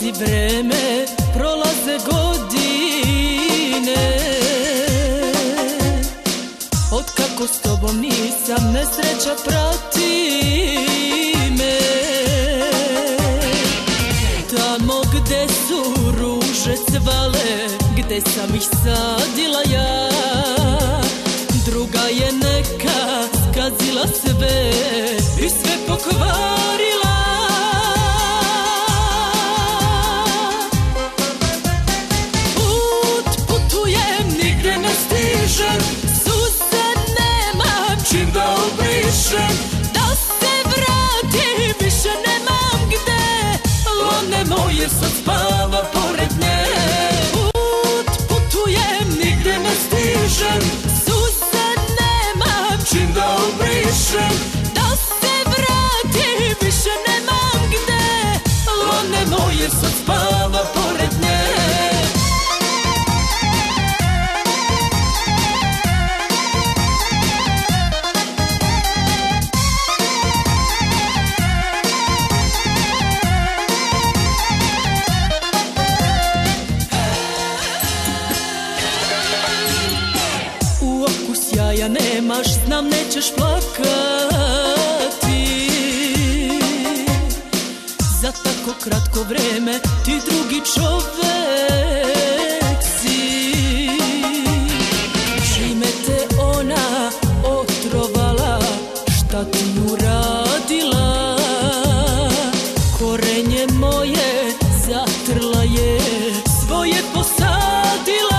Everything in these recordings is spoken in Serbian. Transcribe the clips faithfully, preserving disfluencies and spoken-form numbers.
prolazi vreme, prolaze godine. Otkako s tobom nisam, nesreća prati me. Tamo gde su ruže cvale, gde sam ih sadila ja, druga je neka skazila sve i sve pokvarila. Put putujem, nigde ne stižem, suze nemam čim da obrišem. Da se vratim, više nemam gde, lone moje sad spava pored nje. Put putujem, nigde ne stižem, suze nemam čim da obrišem. Da se vratim, više nemam gde, lone moje sad spava pored nje. Sjaja nemaš, znam nećeš plakati, za tako kratko vreme ti drugi čovek si. Čime te ona otrovala, šta ti uradila, korenje moje zatrla je, svoje posadila.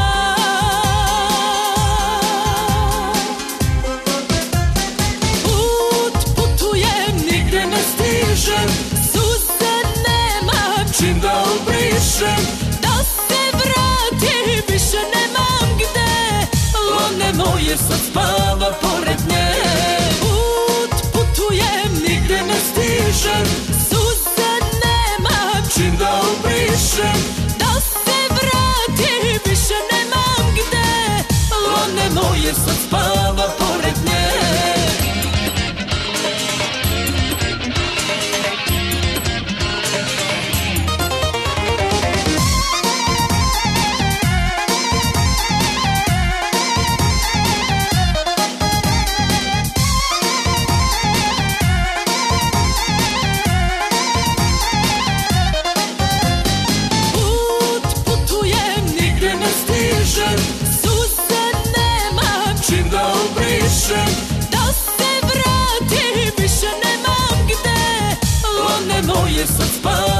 Suze nemam čim da obrišem. Da se vratim, više nemam gde, lone moje sad spava pored nje. Put putujem, nigde ne stižem, suze nemam čim da obrišem. Da se vratim, više nemam gde, lone moje sad spava pored nje. Suze nemam čim da obrišem. Da se vratim, više nemam gde, lone moje sad spava